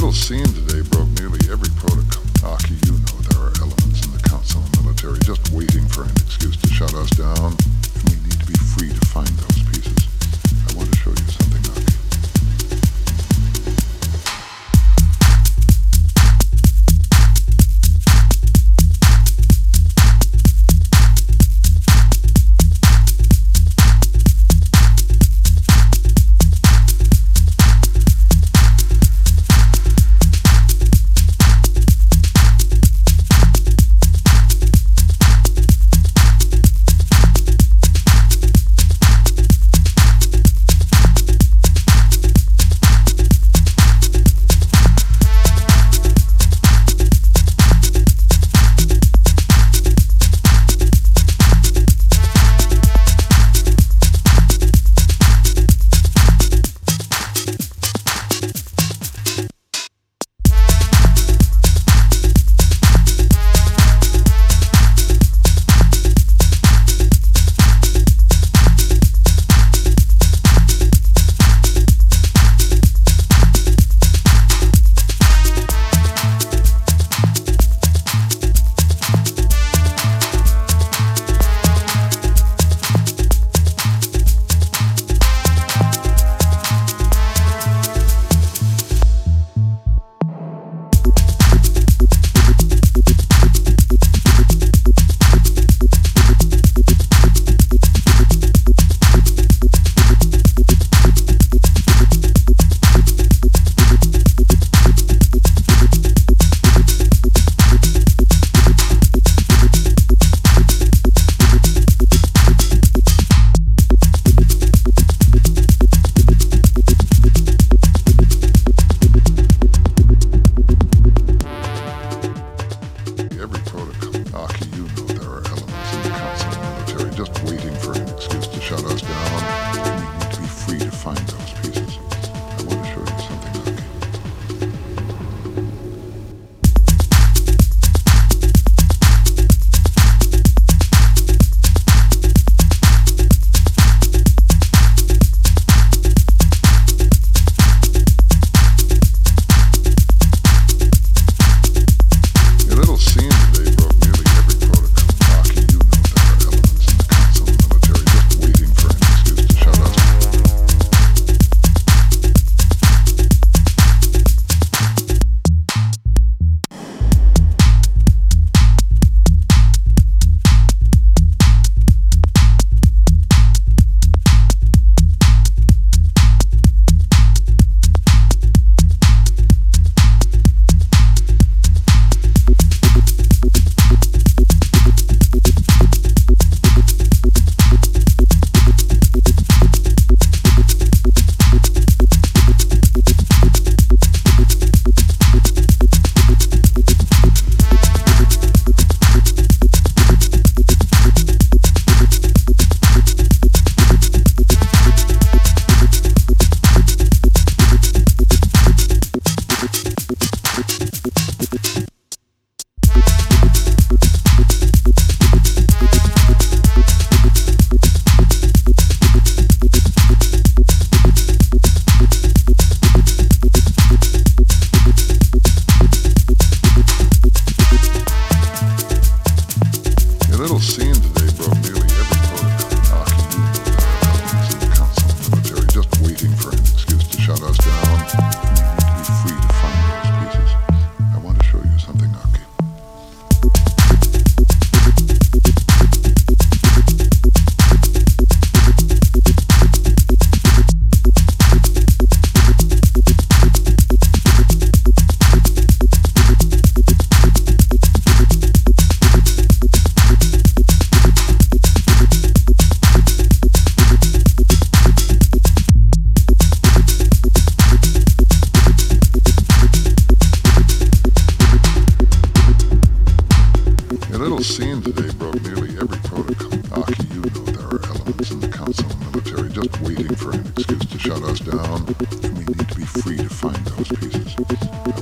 little scene today broke nearly every protocol. Aki, you know there are elements in the council and military just waiting for an excuse to shut us down, and we need to be free to find those pieces. I want to show you something, Aki. Every protocol. Aki, you know there are elements in the council and military just waiting for an excuse to shut us down, and we need to be free to find those pieces. I want to show you something, Aki. A little scene today broke nearly every protocol. Aki, you know there are elements in the council and military just waiting for an excuse to shut us down, and we need to be free to find those pieces. I want to show you something, Aki. A little scene today broke nearly every protocol. Aki, you know there are elements in the council and military just waiting for an excuse to shut us down, and we need to be free to find those pieces.